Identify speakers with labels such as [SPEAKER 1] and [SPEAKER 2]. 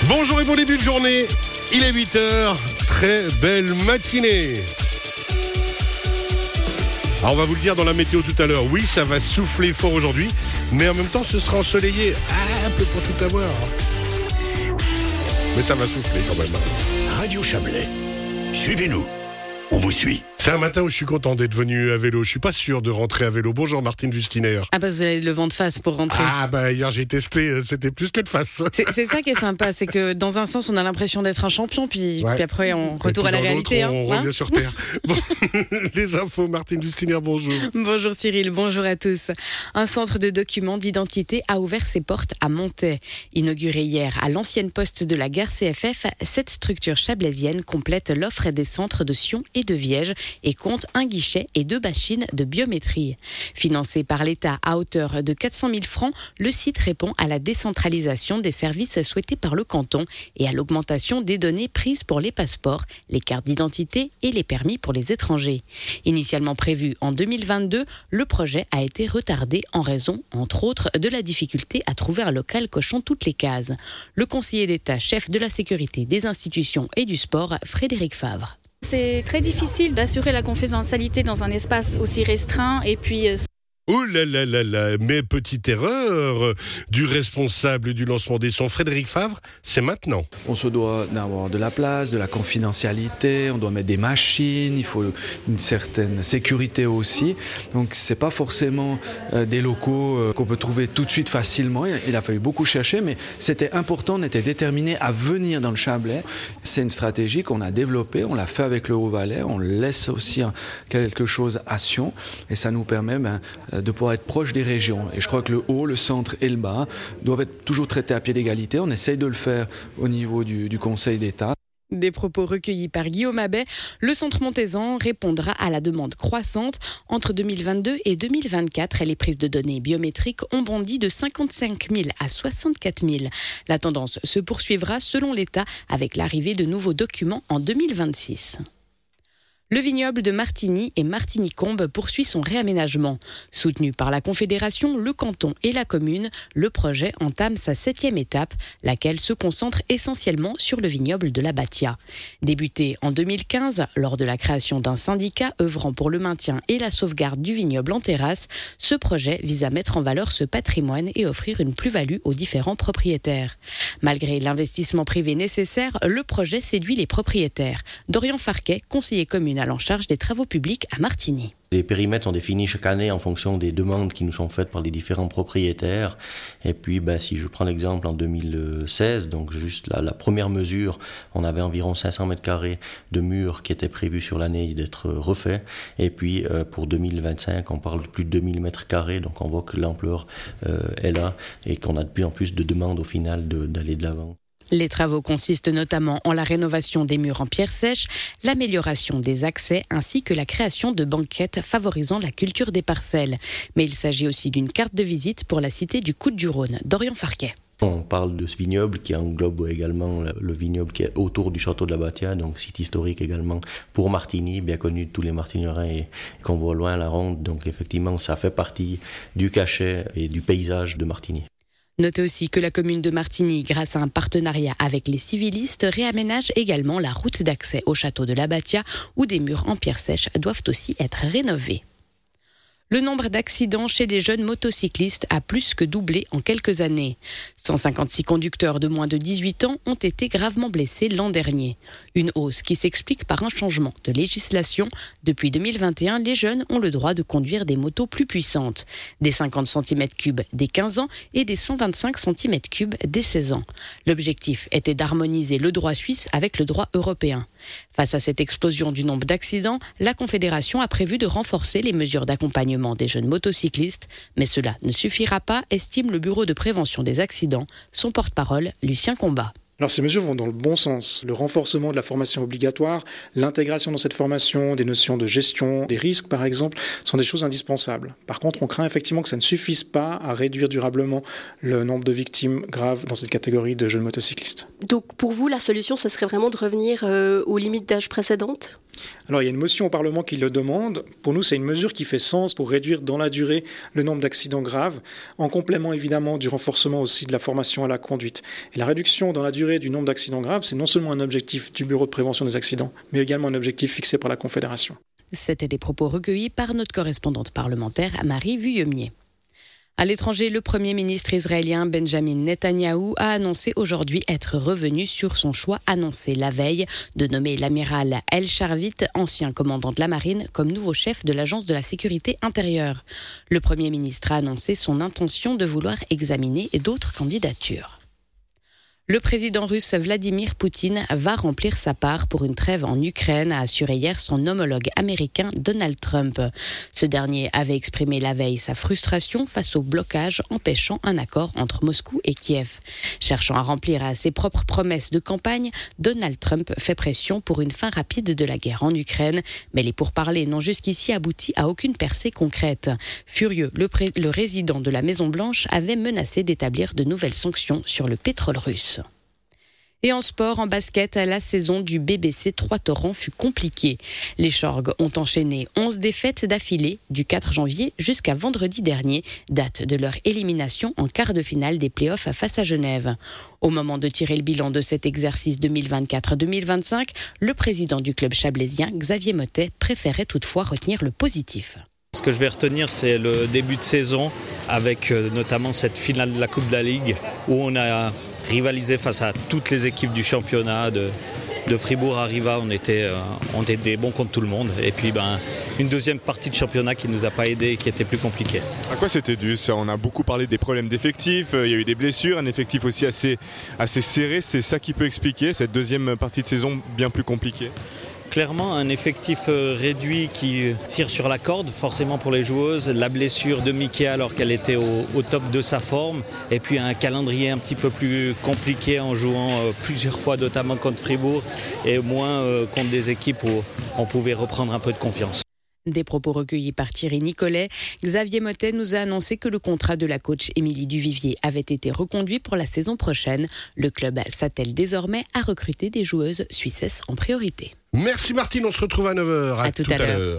[SPEAKER 1] Bonjour et bon début de journée, il est 8h, très belle matinée. Alors on va vous le dire dans la météo tout à l'heure, oui ça va souffler fort aujourd'hui, mais en même temps ce sera ensoleillé, un peu pour tout avoir. Mais ça va souffler quand même.
[SPEAKER 2] Radio Chablais, suivez-nous, on vous suit.
[SPEAKER 1] C'est un matin où je suis content d'être venu à vélo, je suis pas sûr de rentrer à vélo. Bonjour Martine Wustiner.
[SPEAKER 3] Ah bah vous avez le vent de face pour rentrer.
[SPEAKER 1] Ah bah hier j'ai testé, c'était plus que de face.
[SPEAKER 3] C'est ça qui est sympa, c'est que dans un sens on a l'impression d'être un champion, puis après on retourne à la réalité.
[SPEAKER 1] On revient sur Terre. Bon, les infos, Martine Wustiner, bonjour.
[SPEAKER 3] Bonjour Cyril, bonjour à tous. Un centre de documents d'identité a ouvert ses portes à Montaix. Inauguré hier à l'ancienne poste de la gare CFF, cette structure chablaisienne complète l'offre des centres de Sion et de Viège et compte un guichet et 2 machines de biométrie. Financé par l'État à hauteur de 400 000 francs, le site répond à la décentralisation des services souhaités par le canton et à l'augmentation des données prises pour les passeports, les cartes d'identité et les permis pour les étrangers. Initialement prévu en 2022, le projet a été retardé en raison, entre autres, de la difficulté à trouver un local cochant toutes les cases. Le conseiller d'État, chef de la sécurité des institutions et du sport, Frédéric Favre.
[SPEAKER 4] C'est très difficile d'assurer la confidentialité dans un espace aussi restreint et puis...
[SPEAKER 1] Ouh là là là là, mais petite erreur du responsable du lancement des sons, Frédéric Favre, c'est maintenant.
[SPEAKER 5] On se doit d'avoir de la place, de la confidentialité, on doit mettre des machines, il faut une certaine sécurité aussi. Donc c'est pas forcément des locaux qu'on peut trouver tout de suite facilement. Il a fallu beaucoup chercher, mais c'était important, on était déterminés à venir dans le Chablais. C'est une stratégie qu'on a développée, on l'a fait avec le Haut-Valais, on laisse aussi quelque chose à Sion et ça nous permet de pouvoir être proche des régions. Et je crois que le haut, le centre et le bas doivent être toujours traités à pied d'égalité. On essaye de le faire au niveau du Conseil d'État.
[SPEAKER 3] Des propos recueillis par Guillaume Abbé, le centre montaisan répondra à la demande croissante. Entre 2022 et 2024, les prises de données biométriques ont bondi de 55 000 à 64 000. La tendance se poursuivra selon l'État avec l'arrivée de nouveaux documents en 2026. Le vignoble de Martigny et Martigny-Combe poursuit son réaménagement. Soutenu par la Confédération, le canton et la commune, le projet entame sa 7e étape, laquelle se concentre essentiellement sur le vignoble de la Batia. Débuté en 2015, lors de la création d'un syndicat œuvrant pour le maintien et la sauvegarde du vignoble en terrasse, ce projet vise à mettre en valeur ce patrimoine et offrir une plus-value aux différents propriétaires. Malgré l'investissement privé nécessaire, le projet séduit les propriétaires. Dorian Farquet, conseiller communal en charge des travaux publics à Martigny.
[SPEAKER 6] Les périmètres sont définis chaque année en fonction des demandes qui nous sont faites par les différents propriétaires. Et puis, si je prends l'exemple en 2016, donc juste la première mesure, on avait environ 500 mètres carrés de murs qui étaient prévus sur l'année d'être refaits. Et puis, pour 2025, on parle de plus de 2000 mètres carrés. Donc, on voit que l'ampleur est là et qu'on a de plus en plus de demandes au final d'aller de l'avant.
[SPEAKER 3] Les travaux consistent notamment en la rénovation des murs en pierre sèche, l'amélioration des accès ainsi que la création de banquettes favorisant la culture des parcelles. Mais il s'agit aussi d'une carte de visite pour la cité du Coude-du-Rhône. Dorian Farquet.
[SPEAKER 6] On parle de ce vignoble qui englobe également le vignoble qui est autour du château de la Batia, donc site historique également pour Martigny, bien connu de tous les Martignerains et qu'on voit loin à la ronde. Donc effectivement, ça fait partie du cachet et du paysage de Martigny.
[SPEAKER 3] Notez aussi que la commune de Martigny, grâce à un partenariat avec les civilistes, réaménage également la route d'accès au château de la Batia, où des murs en pierre sèche doivent aussi être rénovés. Le nombre d'accidents chez les jeunes motocyclistes a plus que doublé en quelques années. 156 conducteurs de moins de 18 ans ont été gravement blessés l'an dernier. Une hausse qui s'explique par un changement de législation. Depuis 2021, les jeunes ont le droit de conduire des motos plus puissantes. Des 50 cm3 dès 15 ans et des 125 cm3 dès 16 ans. L'objectif était d'harmoniser le droit suisse avec le droit européen. Face à cette explosion du nombre d'accidents, la Confédération a prévu de renforcer les mesures d'accompagnement des jeunes motocyclistes, mais cela ne suffira pas, estime le Bureau de prévention des accidents, son porte-parole Lucien Combat.
[SPEAKER 7] Alors ces mesures vont dans le bon sens. Le renforcement de la formation obligatoire, l'intégration dans cette formation des notions de gestion des risques par exemple, sont des choses indispensables. Par contre, on craint effectivement que ça ne suffise pas à réduire durablement le nombre de victimes graves dans cette catégorie de jeunes motocyclistes.
[SPEAKER 8] Donc pour vous, la solution, ce serait vraiment de revenir aux limites d'âge précédentes ?
[SPEAKER 7] Alors il y a une motion au Parlement qui le demande. Pour nous, c'est une mesure qui fait sens pour réduire dans la durée le nombre d'accidents graves, en complément évidemment du renforcement aussi de la formation à la conduite. Et la réduction dans la durée du nombre d'accidents graves, c'est non seulement un objectif du Bureau de prévention des accidents, mais également un objectif fixé par la Confédération.
[SPEAKER 3] C'était des propos recueillis par notre correspondante parlementaire Marie Vuillemier. À l'étranger, le Premier ministre israélien Benjamin Netanyahou a annoncé aujourd'hui être revenu sur son choix annoncé la veille de nommer l'amiral El Sharvit, ancien commandant de la marine, comme nouveau chef de l'agence de la sécurité intérieure. Le Premier ministre a annoncé son intention de vouloir examiner d'autres candidatures. Le président russe Vladimir Poutine va remplir sa part pour une trêve en Ukraine, a assuré hier son homologue américain Donald Trump. Ce dernier avait exprimé la veille sa frustration face au blocage empêchant un accord entre Moscou et Kiev. Cherchant à remplir à ses propres promesses de campagne, Donald Trump fait pression pour une fin rapide de la guerre en Ukraine, mais les pourparlers n'ont jusqu'ici abouti à aucune percée concrète. Furieux, le résident de la Maison-Blanche avait menacé d'établir de nouvelles sanctions sur le pétrole russe. Et en sport, en basket, la saison du BBC Troyes-Torrents fut compliquée. Les Chorgues ont enchaîné 11 défaites d'affilée du 4 janvier jusqu'à vendredi dernier, date de leur élimination en quart de finale des playoffs face à Genève. Au moment de tirer le bilan de cet exercice 2024-2025, le président du club chablaisien, Xavier Mottet, préférait toutefois retenir le positif.
[SPEAKER 8] Ce que je vais retenir, c'est le début de saison avec notamment cette finale de la Coupe de la Ligue où on a rivalisé face à toutes les équipes du championnat de Fribourg à Riva. On était bons contre tout le monde. Et puis une deuxième partie de championnat qui ne nous a pas aidés et qui était plus compliquée.
[SPEAKER 9] À quoi c'était dû ? On a beaucoup parlé des problèmes d'effectifs, il y a eu des blessures, un effectif aussi assez serré. C'est ça qui peut expliquer cette deuxième partie de saison bien plus compliquée ?
[SPEAKER 8] Clairement, un effectif réduit qui tire sur la corde, forcément pour les joueuses. La blessure de Mickey alors qu'elle était au top de sa forme. Et puis un calendrier un petit peu plus compliqué en jouant plusieurs fois, notamment contre Fribourg, et moins contre des équipes où on pouvait reprendre un peu de confiance.
[SPEAKER 3] Des propos recueillis par Thierry Nicolet. Xavier Mottet nous a annoncé que le contrat de la coach Émilie Duvivier avait été reconduit pour la saison prochaine. Le club s'attelle désormais à recruter des joueuses suissesses en priorité.
[SPEAKER 1] Merci Martine, on se retrouve à 9h.
[SPEAKER 3] À tout à l'heure.